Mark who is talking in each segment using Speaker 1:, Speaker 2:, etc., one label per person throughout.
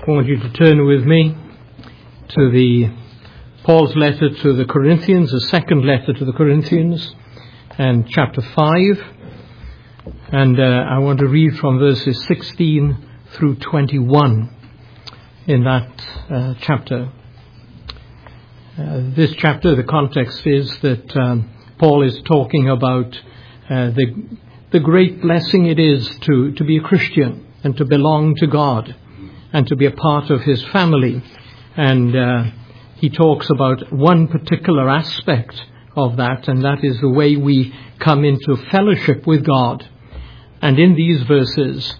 Speaker 1: I want you to turn with me to Paul's letter to the Corinthians, the second letter to the Corinthians, and chapter 5. And I want to read from verses 16 through 21 in that chapter. This chapter, the context is that Paul is talking about the great blessing it is to be a Christian and to belong to God and to be a part of his family. And he talks about one particular aspect of that, and that is the way we come into fellowship with God. And in these verses,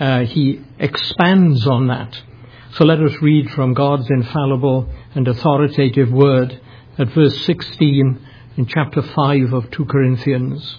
Speaker 1: he expands on that. So let us read from God's infallible and authoritative word at verse 16 in chapter 5 of 2 Corinthians.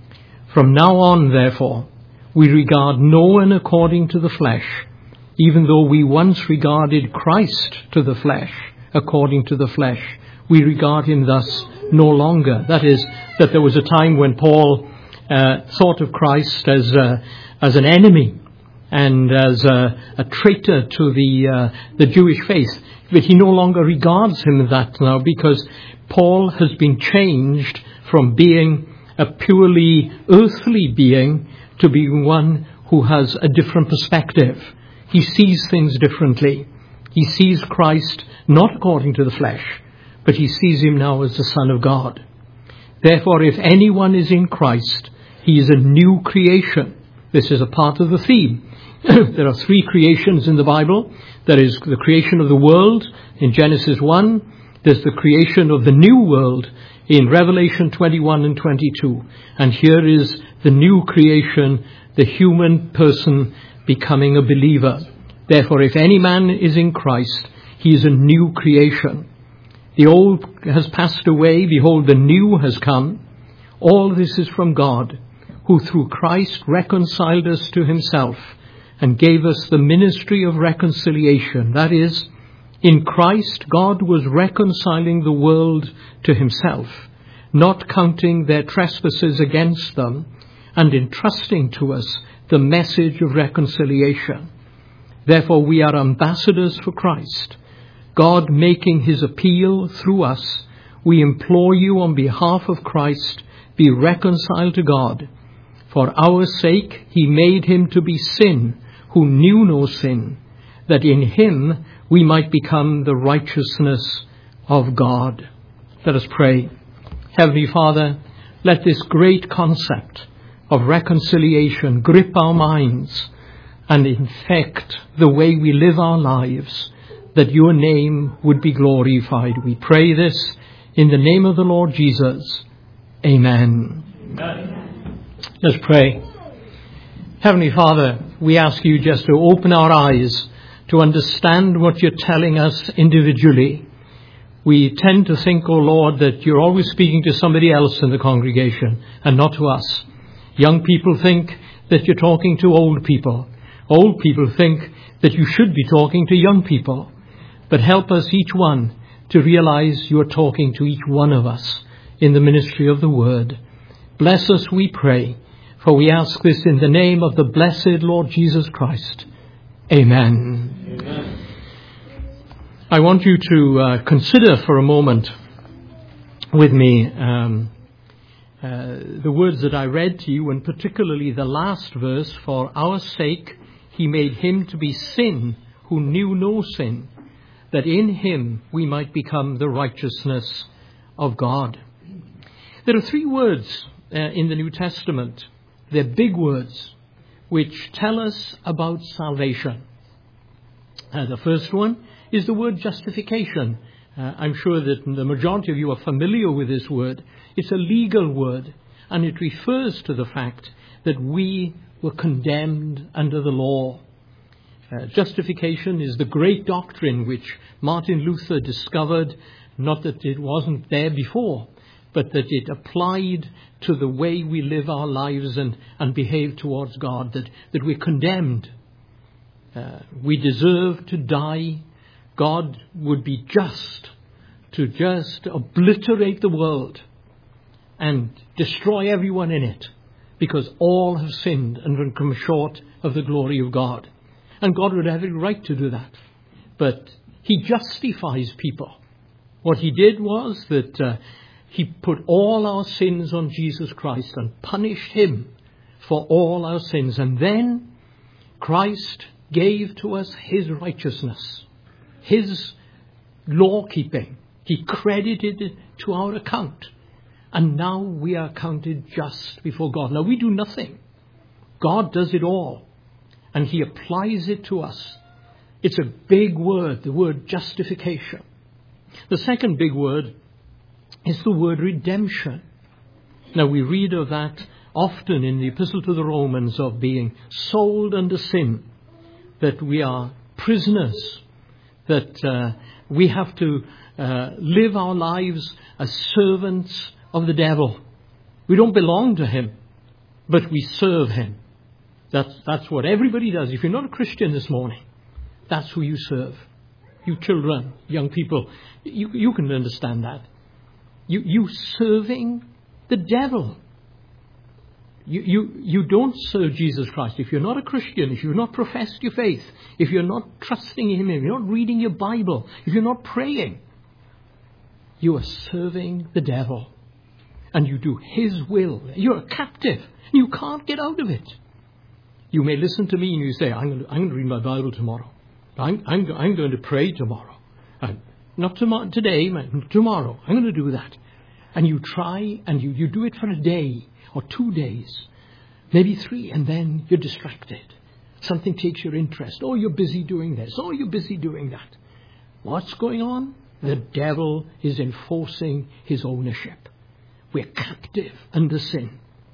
Speaker 1: From now on, therefore, we regard no one according to the flesh, even though we once regarded Christ to the flesh, according to the flesh. We regard him thus no longer. That is, that there was a time when Paul thought of Christ as an enemy and as a traitor to the Jewish faith. But he no longer regards him as that now, because Paul has been changed from being a purely earthly being to being one who has a different perspective. He sees things differently. He sees Christ not according to the flesh, but he sees him now as the Son of God. Therefore, if anyone is in Christ, he is a new creation. This is a part of the theme. There are three creations in the Bible. There is the creation of the world in Genesis 1. There's the creation of the new world in Revelation 21 and 22. And here is the new creation, the human person becoming a believer. Therefore, if any man is in Christ, he is a new creation. The old has passed away. Behold, the new has come. All this is from God, who through Christ reconciled us to himself and gave us the ministry of reconciliation. That is, in Christ, God was reconciling the world to himself, not counting their trespasses against them, and entrusting to us the message of reconciliation. Therefore, we are ambassadors for Christ, God making his appeal through us. We implore you on behalf of Christ, be reconciled to God. For our sake, he made him to be sin, who knew no sin, that in him we might become the righteousness of God. Let us pray. Heavenly Father, let this great concept of reconciliation grip our minds and infect the way we live our lives, that your name would be glorified. We pray this in the name of the Lord Jesus. Amen. Amen. Let's pray. Heavenly Father, we ask you just to open our eyes to understand what you're telling us individually. We tend to think, oh Lord, that you're always speaking to somebody else in the congregation and not to us. Young people think that you're talking to old people. Old people think that you should be talking to young people. But help us, each one, to realize you're talking to each one of us in the ministry of the word. Bless us, we pray, for we ask this in the name of the blessed Lord Jesus Christ. Amen. Amen. I want you to consider for a moment with me the words that I read to you, and particularly the last verse, for our sake he made him to be sin who knew no sin, that in him we might become the righteousness of God. There are three words in the New Testament. They're big words which tell us about salvation. The first one is the word justification. I'm sure that the majority of you are familiar with this word. It's a legal word, and it refers to the fact that we were condemned under the law. Justification is the great doctrine which Martin Luther discovered, not that it wasn't there before, but that it applied to the way we live our lives and behave towards God, that we're condemned. We deserve to die. God would be just to just obliterate the world and destroy everyone in it, because all have sinned and come short of the glory of God. And God would have every right to do that. but he justifies people. What he did was that he put all our sins on Jesus Christ and punished him for all our sins. And then Christ gave to us his righteousness, his law-keeping. He credited it to our account. And now we are counted just before God. Now we do nothing. God does it all. And he applies it to us. It's a big word, the word justification. The second big word is the word redemption. Now we read of that often in the Epistle to the Romans, of being sold under sin, that we are prisoners, that we have to live our lives as servants of the devil. We don't belong to him, but we serve him. That's what everybody does. If you're not a Christian this morning, that's who you serve. You children, young people, you can understand that. You serving the devil. You don't serve Jesus Christ. If you're not a Christian, if you've not professed your faith, if you're not trusting in him, if you're not reading your Bible, if you're not praying, you are serving the devil. And you do his will. You're a captive. You can't get out of it. You may listen to me and you say, I'm going to read my Bible tomorrow. I'm going to pray tomorrow. Not tomorrow, today, tomorrow. I'm going to do that. And you try and you do it for a day or 2 days, maybe 3, and then you're distracted. Something takes your interest. Oh, you're busy doing this. Oh, you're busy doing that. What's going on? The devil is enforcing his ownership. We're captive under sin.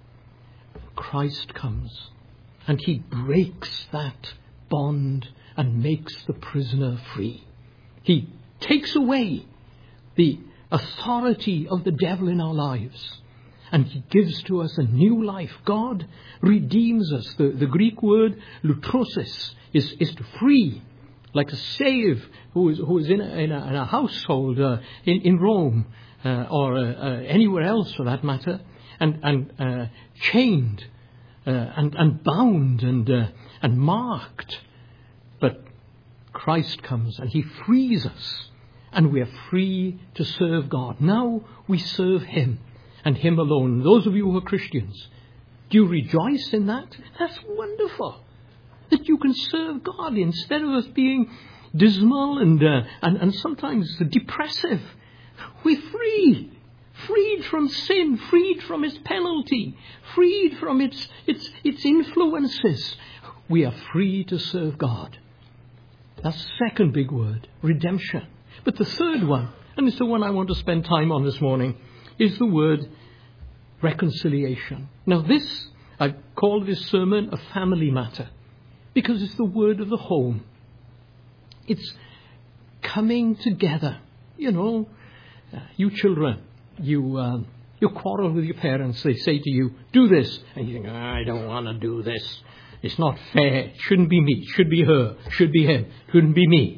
Speaker 1: Christ comes and he breaks that bond and makes the prisoner free. He takes away the authority of the devil in our lives, and he gives to us a new life. God redeems us. The Greek word lutrosis is to free, like a slave who is in a household in Rome or anywhere else for that matter, and chained and bound and marked. But Christ comes and he frees us, and we are free to serve God. Now we serve him and him alone. Those of you who are Christians, do you rejoice in that? That's wonderful, that you can serve God instead of us being dismal and sometimes depressive. We're free. Freed from sin, freed from its penalty, freed from its influences. We are free to serve God. That's the second big word, redemption. But the third one, and it's the one I want to spend time on this morning, is the word reconciliation. Now this, I call this sermon a family matter, because it's the word of the home. It's coming together. You know, you children, you quarrel with your parents. They say to you, do this. And you think, I don't want to do this. It's not fair. It shouldn't be me. It should be her. It should be him. It shouldn't be me.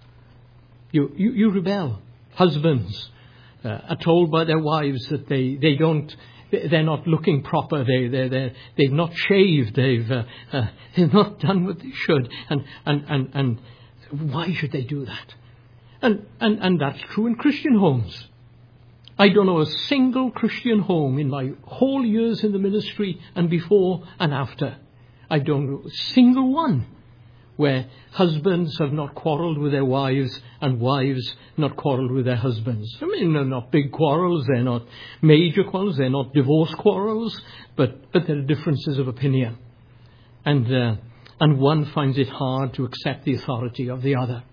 Speaker 1: You rebel. Husbands are told by their wives that they're not looking proper. They've not shaved. They've not done what they should. And why should they do that? And that's true in Christian homes. I don't know a single Christian home in my whole years in the ministry and before and after. I don't know a single one where husbands have not quarrelled with their wives and wives not quarrelled with their husbands. I mean, they're not big quarrels, they're not major quarrels, they're not divorce quarrels, but there are differences of opinion. And one finds it hard to accept the authority of the other.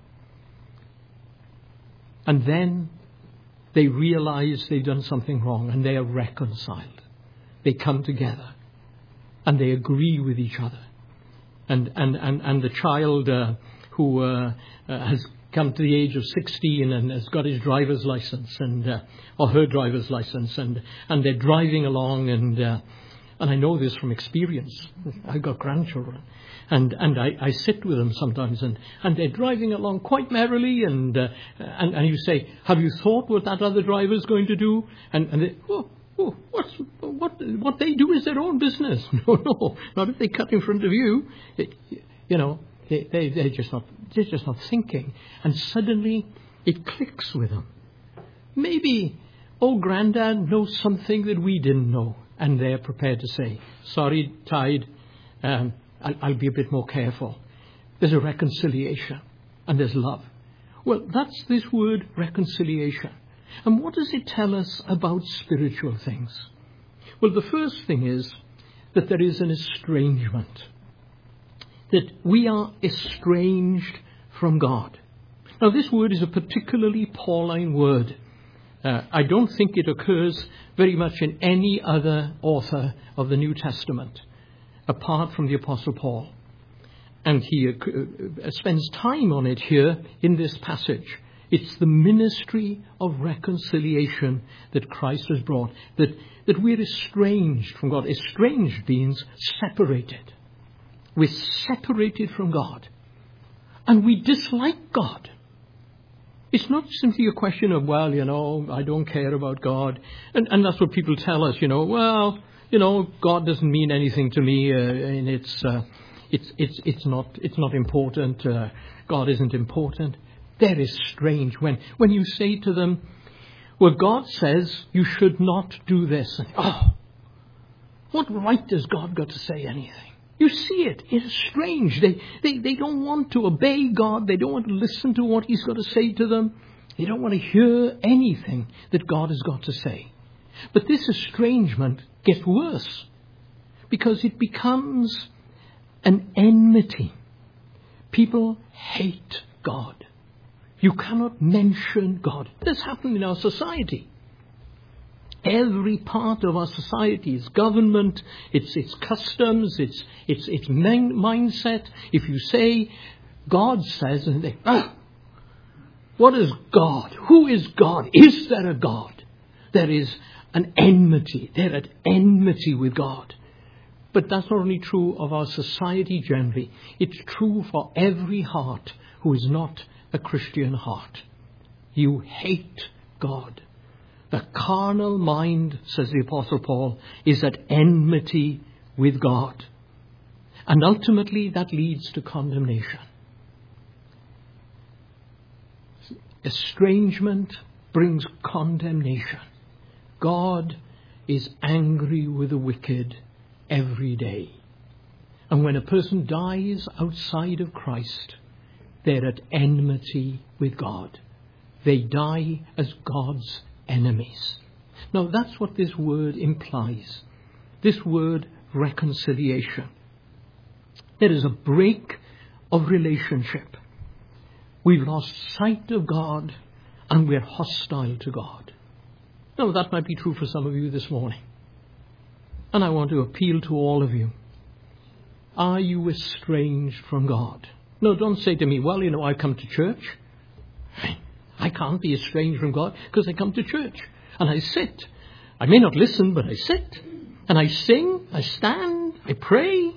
Speaker 1: And then they realize they've done something wrong and they are reconciled. They come together and they agree with each other. And the child who has come to the age of 16 and has got his driver's license or her driver's license, and they're driving along, and I know this from experience. I've got grandchildren, and I sit with them sometimes, and they're driving along quite merrily, and you say, have you thought what that other driver's going to do? And they, what they do is their own business. No, not if they cut in front of you. They're just not they're just not thinking. And suddenly it clicks with them. Maybe, Grandad knows something that we didn't know. And they're prepared to say, sorry, Tide, I'll be a bit more careful. There's a reconciliation and there's love. Well, that's this word reconciliation. And what does it tell us about spiritual things? Well, the first thing is that there is an estrangement. That we are estranged from God. Now, this word is a particularly Pauline word. I don't think it occurs very much in any other author of the New Testament, apart from the Apostle Paul. And he spends time on it here in this passage. It's the ministry of reconciliation that Christ has brought, that we're estranged from God. Estranged means separated. We're separated from God. And we dislike God. It's not simply a question of, I don't care about God. And that's what people tell us, God doesn't mean anything to me, and it's not important. God isn't important. That is strange when you say to them, well, God says you should not do this. And, what right does God got to say anything? You see it. It's strange. They don't want to obey God. They don't want to listen to what he's got to say to them. They don't want to hear anything that God has got to say. But this estrangement gets worse because it becomes an enmity. People hate God. You cannot mention God. This happened in our society. Every part of our society, its government, its customs, its mindset. If you say, God says, and they, what is God? Who is God? Is there a God? There is an enmity. They're at enmity with God. But that's not only true of our society generally. It's true for every heart who is not a Christian heart. You hate God. The carnal mind, says the Apostle Paul, is at enmity with God. And ultimately that leads to condemnation. Estrangement brings condemnation. God is angry with the wicked every day. And when a person dies outside of Christ, they're at enmity with God. They die as God's enemies. Now that's what this word implies. This word reconciliation. There is a break of relationship. We've lost sight of God and we're hostile to God. Now that might be true for some of you this morning. And I want to appeal to all of you. Are you estranged from God? No, don't say to me, I come to church. I can't be estranged from God because I come to church and I sit. I may not listen, but I sit and I sing, I stand, I pray.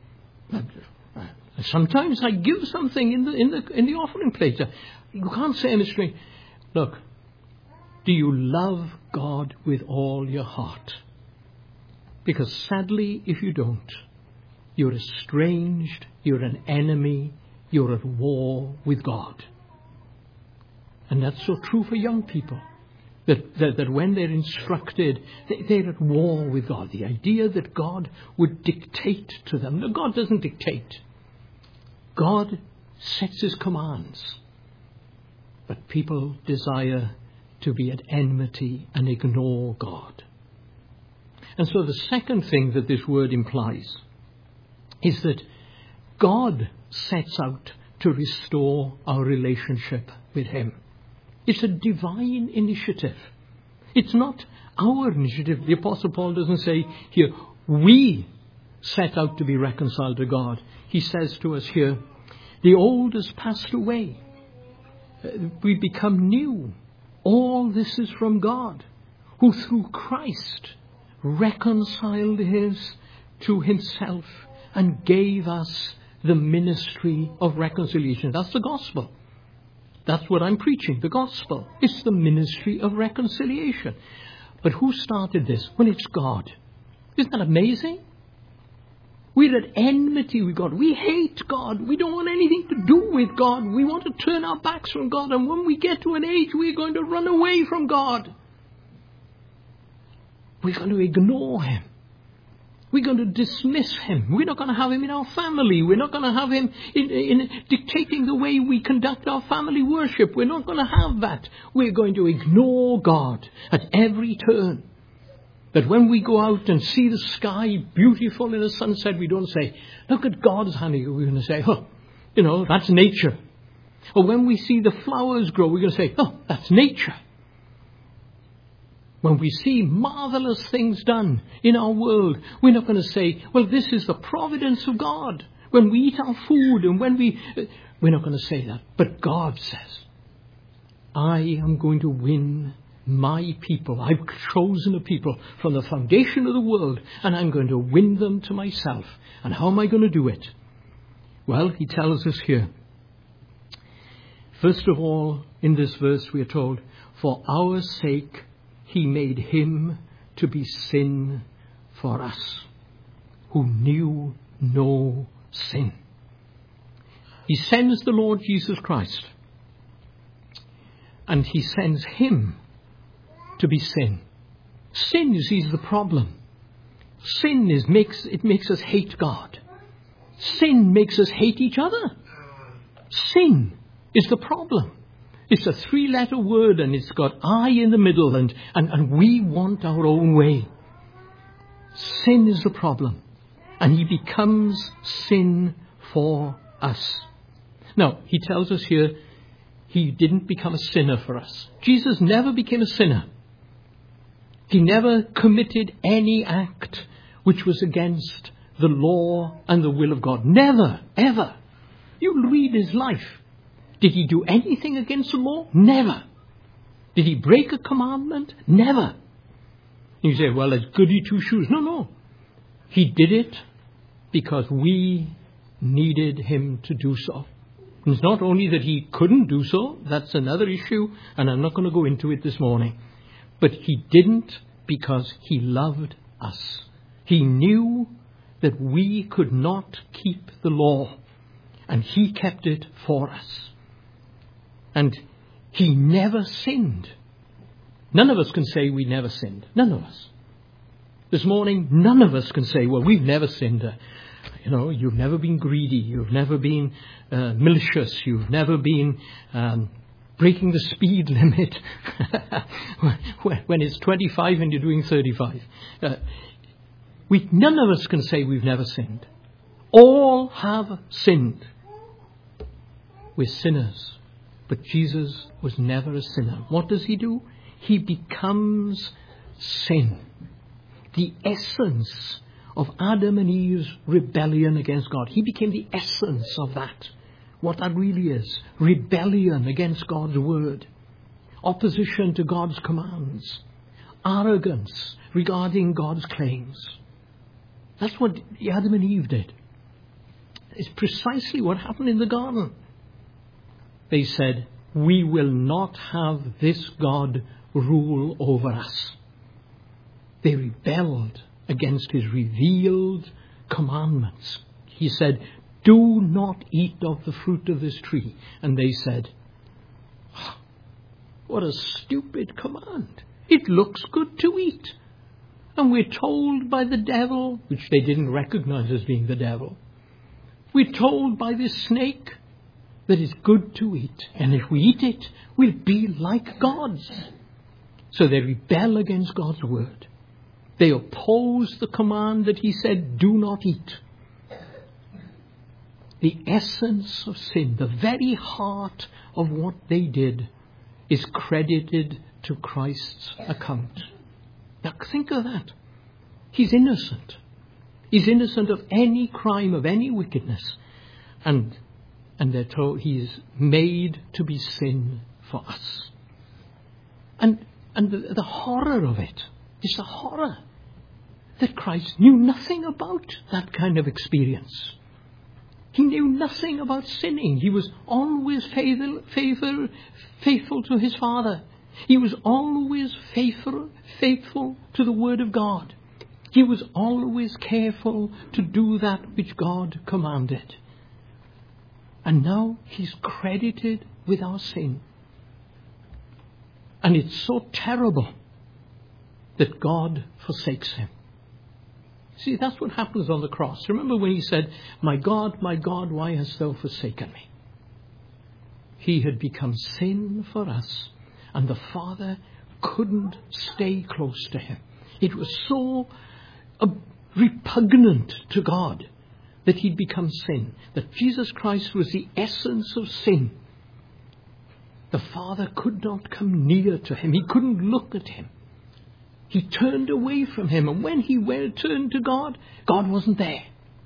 Speaker 1: Sometimes I give something in the offering plate. You can't say I'm estranged. Look, do you love God with all your heart? Because sadly, if you don't, you're estranged, you're an enemy, you're at war with God. And that's so true for young people. That when they're instructed, they're at war with God. The idea that God would dictate to them. No, God doesn't dictate. God sets his commands. But people desire to be at enmity and ignore God. And so the second thing that this word implies is that God sets out to restore our relationship with him. It's a divine initiative. It's not our initiative. The Apostle Paul doesn't say here, we set out to be reconciled to God. He says to us here, the old has passed away. We become new. All this is from God, who through Christ reconciled us to himself and gave us the ministry of reconciliation. That's the gospel. That's what I'm preaching, the gospel. It's the ministry of reconciliation. But who started this? Well, it's God. Isn't that amazing? We're at enmity with God. We hate God. We don't want anything to do with God. We want to turn our backs from God. And when we get to an age, we're going to run away from God. We're going to ignore Him. We're going to dismiss Him. We're not going to have Him in our family. We're not going to have Him in dictating the way we conduct our family worship. We're not going to have that. We're going to ignore God at every turn. That when we go out and see the sky beautiful in a sunset, we don't say, look at God's handiwork. We're going to say, oh, that's nature. Or when we see the flowers grow, we're going to say, oh, that's nature. When we see marvelous things done in our world, we're not going to say, well, this is the providence of God. When we eat our food and we're not going to say that. But God says, I am going to win my people. I've chosen a people from the foundation of the world, and I'm going to win them to myself. And how am I going to do it? Well, he tells us here. First of all, in this verse we are told, for our sake he made him to be sin for us, who knew no sin. He sends the Lord Jesus Christ, and he sends him to be sin. Sin, you see, is the problem. Sin makes us hate God. Sin makes us hate each other. Sin is the problem. It's a 3-letter word, and it's got I in the middle, and we want our own way. Sin is the problem. And he becomes sin for us. Now, he tells us here, he didn't become a sinner for us. Jesus never became a sinner. He never committed any act which was against the law and the will of God. Never, ever. You read his life. Did he do anything against the law? Never. Did he break a commandment? Never. You say, well, it's goody two shoes. No. He did it because we needed him to do so. And it's not only that he couldn't do so, that's another issue, and I'm not going to go into it this morning. But he didn't because he loved us. He knew that we could not keep the law, and he kept it for us. And he never sinned. None of us can say we never sinned. None of us. This morning, none of us can say, well, we've never sinned. You've never been greedy. You've never been malicious. You've never been breaking the speed limit when it's 25 and you're doing 35. None of us can say we've never sinned. All have sinned. We're sinners. But Jesus was never a sinner. What does he do? He becomes sin. The essence of Adam and Eve's rebellion against God. He became the essence of that. What that really is. Rebellion against God's word. Opposition to God's commands. Arrogance regarding God's claims. That's what Adam and Eve did. It's precisely what happened in the garden. They said, we will not have this God rule over us. They rebelled against his revealed commandments. He said, do not eat of the fruit of this tree. And they said, what a stupid command. It looks good to eat. And we're told by the devil, which they didn't recognize as being the devil, we're told by this snake that it's good to eat. And if we eat it, we'll be like gods. So they rebel against God's word. They oppose the command that he said, do not eat. The essence of sin, the very heart of what they did, is credited to Christ's account. Now think of that. He's innocent. He's innocent of any crime, of any wickedness. And they're told he is made to be sin for us. And the horror of it is the horror that Christ knew nothing about that kind of experience. He knew nothing about sinning. He was always faithful to his Father. He was always faithful to the Word of God. He was always careful to do that which God commanded. And now he's credited with our sin. And it's so terrible that God forsakes him. See, that's what happens on the cross. Remember when he said, my God, why hast thou forsaken me? He had become sin for us, and the Father couldn't stay close to him. It was so repugnant to God that he'd become sin, that Jesus Christ was the essence of sin. The Father could not come near to him. He couldn't look at him. He turned away from him. And when he turned to God, God wasn't there.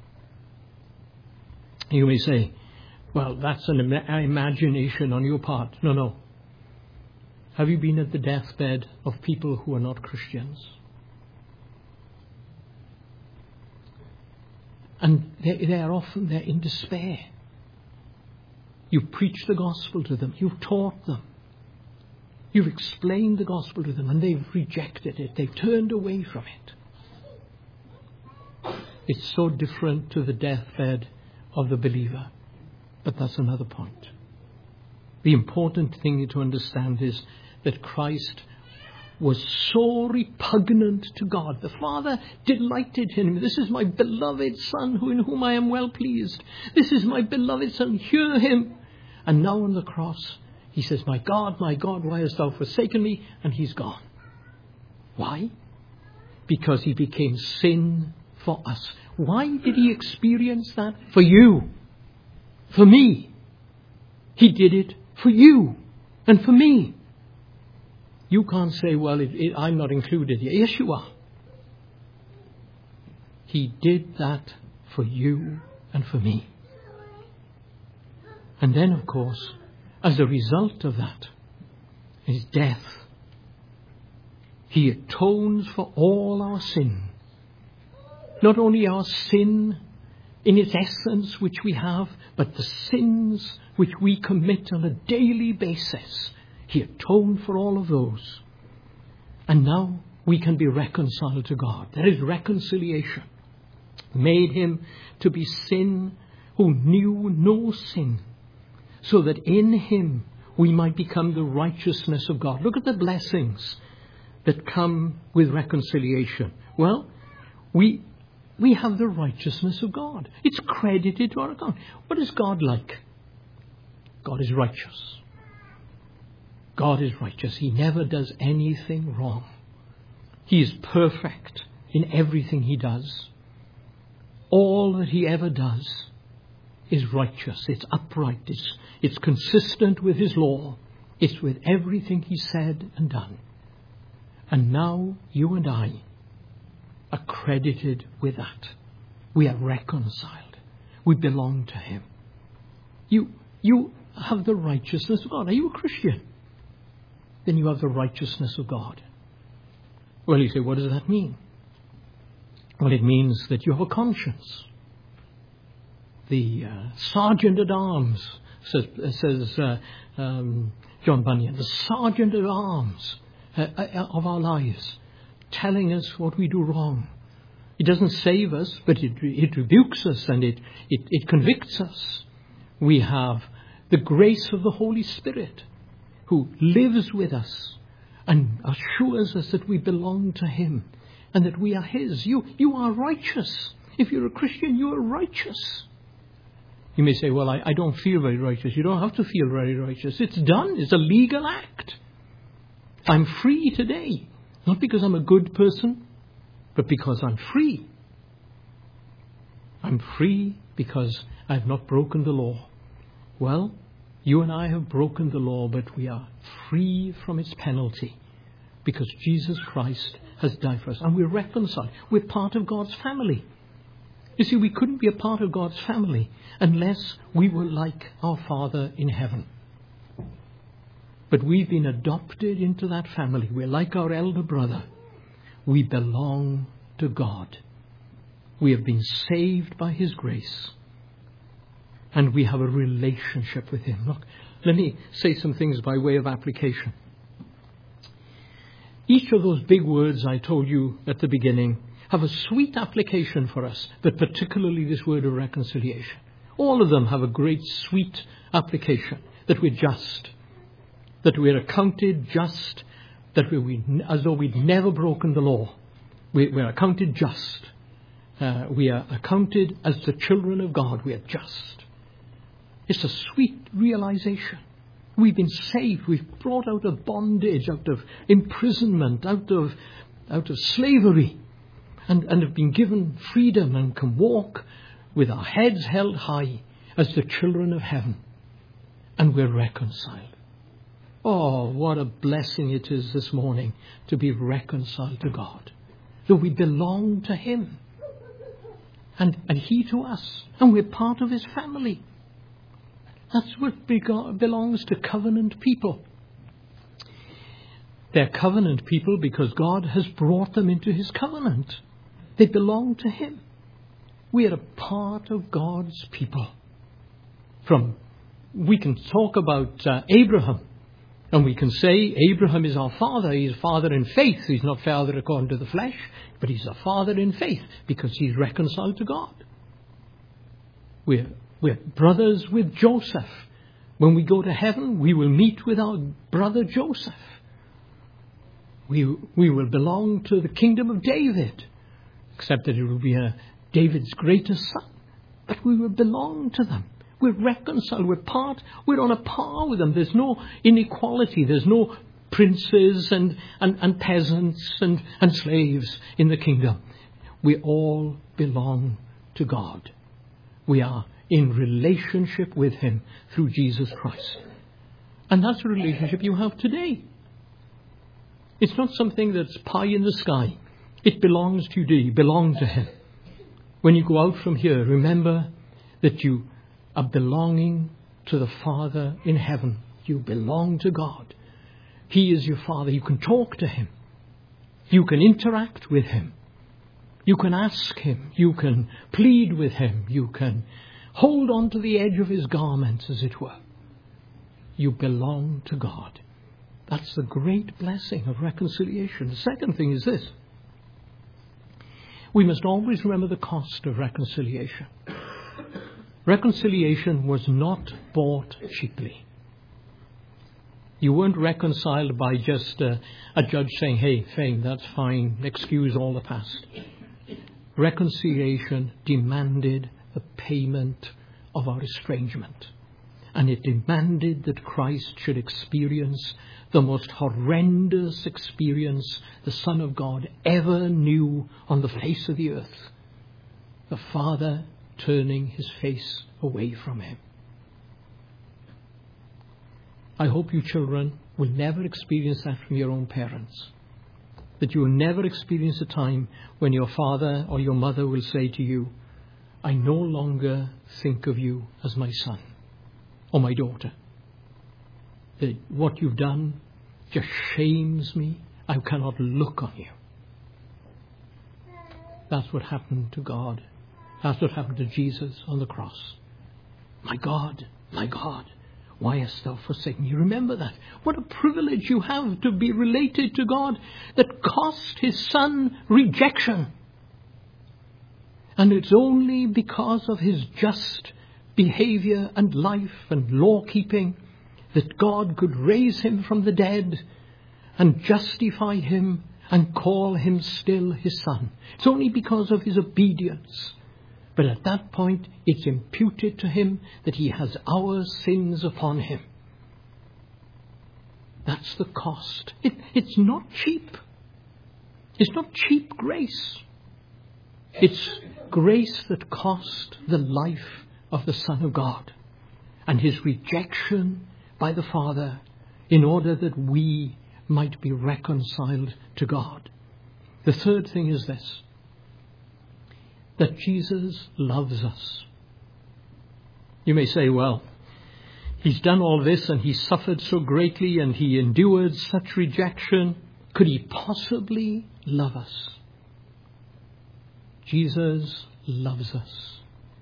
Speaker 1: You may say, well, that's an imagination on your part. No. Have you been at the deathbed of people who are not Christians? And they're often in despair. You've preached the gospel to them. You've taught them. You've explained the gospel to them, and they've rejected it. They've turned away from it. It's so different to the deathbed of the believer. But that's another point. The important thing to understand is that Christ was so repugnant to God. The Father delighted in him. This is my beloved Son, in whom I am well pleased. This is my beloved Son. Hear him. And now on the cross, he says, my God, why hast thou forsaken me? And he's gone. Why? Because he became sin for us. Why did he experience that? For you. For me. He did it for you and for me. You can't say, well, I'm not included here. Yes, you are. He did that for you and for me. And then, of course, as a result of that, his death, he atones for all our sin. Not only our sin in its essence which we have, but the sins which we commit on a daily basis. He atoned for all of those. And now we can be reconciled to God. There is reconciliation. Made him to be sin who knew no sin, so that in him we might become the righteousness of God. Look at the blessings that come with reconciliation. Well, we have the righteousness of God. It's credited to our account. What is God like? God is righteous. God is righteous. He never does anything wrong. He is perfect in everything he does. All that he ever does is righteous. It's upright. It's consistent with his law. It's with everything he said and done. And now you and I are credited with that. We are reconciled. We belong to him. You have the righteousness of God. Are you a Christian? Then you have the righteousness of God. Well, you say, what does that mean? Well, it means that you have a conscience. The Sergeant at Arms, says John Bunyan, the Sergeant at Arms of our lives, telling us what we do wrong. It doesn't save us, but it rebukes us and it convicts us. We have the grace of the Holy Spirit, who lives with us and assures us that we belong to him and that we are his. You are righteous. If you're a Christian, you are righteous. You may say, well, I don't feel very righteous. You don't have to feel very righteous. It's done. It's a legal act. I'm free today. Not because I'm a good person, but because I'm free. I'm free because I've not broken the law. Well, you and I have broken the law, but we are free from its penalty because Jesus Christ has died for us. And we're reconciled. We're part of God's family. You see, we couldn't be a part of God's family unless we were like our Father in heaven. But we've been adopted into that family. We're like our elder brother. We belong to God. We have been saved by his grace. And we have a relationship with him. Look, let me say some things by way of application. Each of those big words I told you at the beginning have a sweet application for us, but particularly this word of reconciliation. All of them have a great sweet application, that we're just, that we're accounted just, that we as though we'd never broken the law. We're accounted just. We are accounted as the children of God. We are just. It's a sweet realization. We've been saved. We've brought out of bondage, out of imprisonment, out of slavery, and have been given freedom and can walk with our heads held high as the children of heaven. And we're reconciled. Oh, what a blessing it is this morning to be reconciled to God. That we belong to Him. And He to us. And we're part of His family. That's what belongs to covenant people. They're covenant people because God has brought them into His covenant. They belong to Him. We are a part of God's people. We can talk about Abraham. And we can say Abraham is our father. He's a father in faith. He's not father according to the flesh, but he's a father in faith because he's reconciled to God. We're brothers with Joseph. When we go to heaven, we will meet with our brother Joseph. We will belong to the kingdom of David, except that it will be David's greatest son. But we will belong to them. We're reconciled. We're on a par with them. There's no inequality. There's no princes and peasants and slaves in the kingdom. We all belong to God. We are in relationship with Him through Jesus Christ. And that's a relationship you have today. It's not something that's pie in the sky. It belongs to you. You belong to Him. When you go out from here, remember that you are belonging to the Father in heaven. You belong to God. He is your Father. You can talk to Him. You can interact with Him. You can ask Him. You can plead with Him. You can hold on to the edge of His garments, as it were. You belong to God. That's the great blessing of reconciliation. The second thing is this. We must always remember the cost of reconciliation. Reconciliation was not bought cheaply. You weren't reconciled by just a judge saying, hey, fine, that's fine, excuse all the past. Reconciliation demanded the payment of our estrangement. And it demanded that Christ should experience the most horrendous experience the Son of God ever knew on the face of the earth. The Father turning His face away from Him. I hope you children will never experience that from your own parents. That you will never experience a time when your father or your mother will say to you, I no longer think of you as my son or my daughter. That what you've done just shames me. I cannot look on you. That's what happened to God. That's what happened to Jesus on the cross. My God, why hast thou forsaken me? You remember that. What a privilege you have to be related to God that cost His Son rejection. And it's only because of His just behavior and life and law-keeping that God could raise Him from the dead and justify Him and call Him still His Son. It's only because of His obedience. But at that point, it's imputed to Him that He has our sins upon Him. That's the cost. It's not cheap. It's not cheap grace. It's grace that cost the life of the Son of God and His rejection by the Father in order that we might be reconciled to God. The third thing is this. That Jesus loves us. You may say, well, He's done all this and He suffered so greatly and He endured such rejection. Could He possibly love us? Jesus loves us.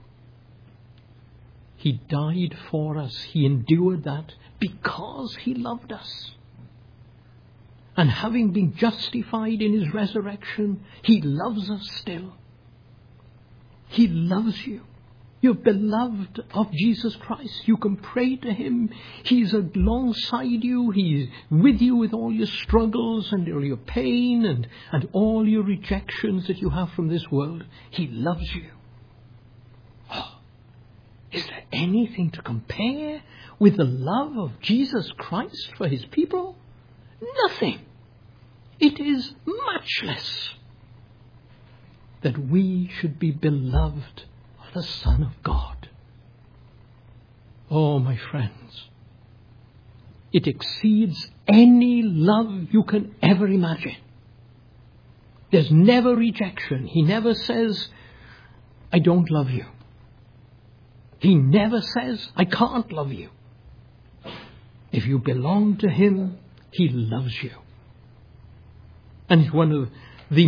Speaker 1: He died for us. He endured that because He loved us. And having been justified in his resurrection, he loves us still. He loves you. You're beloved of Jesus Christ. You can pray to him. He's alongside you. He's with you with all your struggles and all your pain and all your rejections that you have from this world. He loves you. Oh, is there anything to compare with the love of Jesus Christ for his people? Nothing. It is matchless that we should be beloved of the Son of God. Oh, my friends, it exceeds any love you can ever imagine. There's never rejection. He never says, I don't love you. He never says, I can't love you. If you belong to him, he loves you. And it's one of the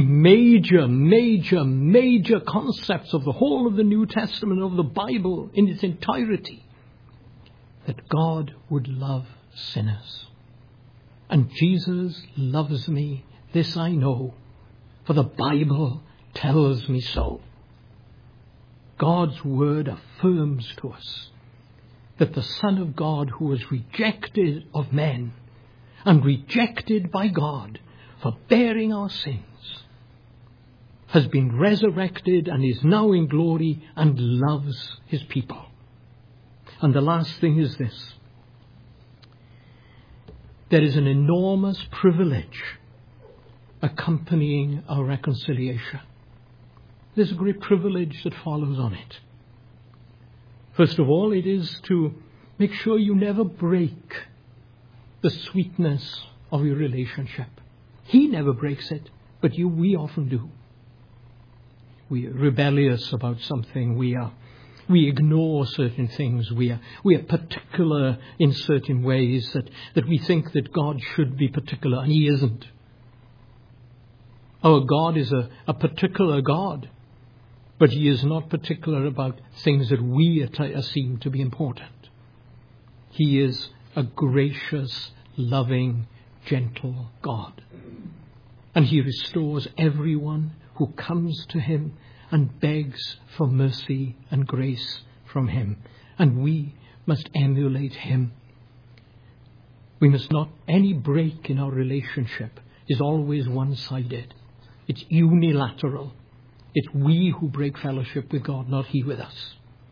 Speaker 1: major concepts of the whole of the New Testament, of the Bible in its entirety, that God would love sinners. And Jesus loves me, this I know, for the Bible tells me so. God's word affirms to us that the Son of God, who was rejected of men and rejected by God for bearing our sins, has been resurrected and is now in glory and loves his people. And the last thing is this. There is an enormous privilege accompanying our reconciliation. There's a great privilege that follows on it. First of all, it is to make sure you never break the sweetness of your relationship. He never breaks it, but we often do. We are rebellious about something. We ignore certain things. We are particular in certain ways that we think that God should be particular, and he isn't. Our God is a particular God, but he is not particular about things that we seem to be important. He is a gracious, loving, gentle God. And he restores everyone who comes to him and begs for mercy and grace from him. And we must emulate him. We must not, any break in our relationship is always one-sided. It's unilateral. It's we who break fellowship with God, not he with us.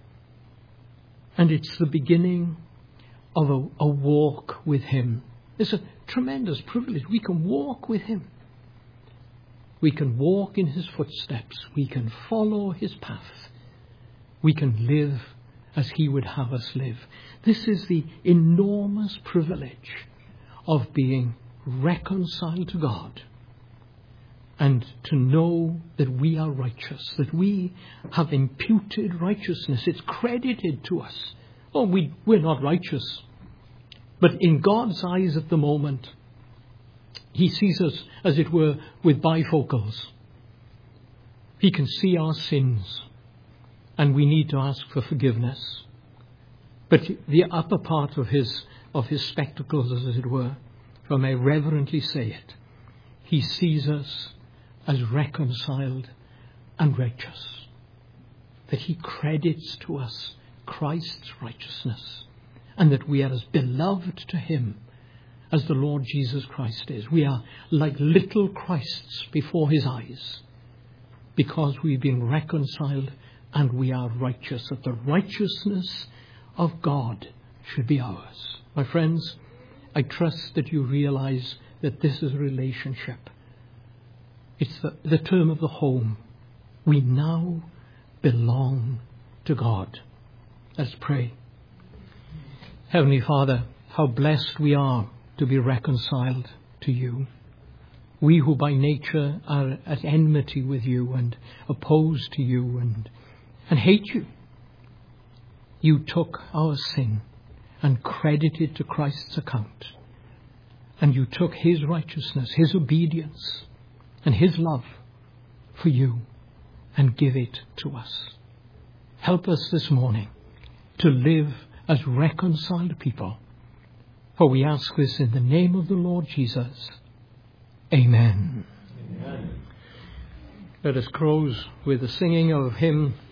Speaker 1: And it's the beginning of a walk with him. It's a tremendous privilege. We can walk with him. We can walk in his footsteps. We can follow his path. We can live as he would have us live. This is the enormous privilege of being reconciled to God and to know that we are righteous, that we have imputed righteousness. It's credited to us. Oh, we're not righteous. But in God's eyes at the moment, he sees us, as it were, with bifocals. He can see our sins, and we need to ask for forgiveness. But the upper part of his spectacles, as it were, if I may reverently say it, he sees us as reconciled and righteous. That he credits to us Christ's righteousness, and that we are as beloved to him as the Lord Jesus Christ is. We are like little Christs before his eyes, because we've been reconciled and we are righteous, that the righteousness of God should be ours. My friends, I trust that you realize that this is a relationship. It's the term of the home. We now belong to God. Let's pray. Heavenly Father, how blessed we are to be reconciled to you. We who by nature are at enmity with you and opposed to you and hate you. You took our sin and credited to Christ's account. And you took his righteousness, his obedience, and his love for you and give it to us. Help us this morning to live as reconciled people. For we ask this in the name of the Lord Jesus. Amen. Let us close with the singing of hymn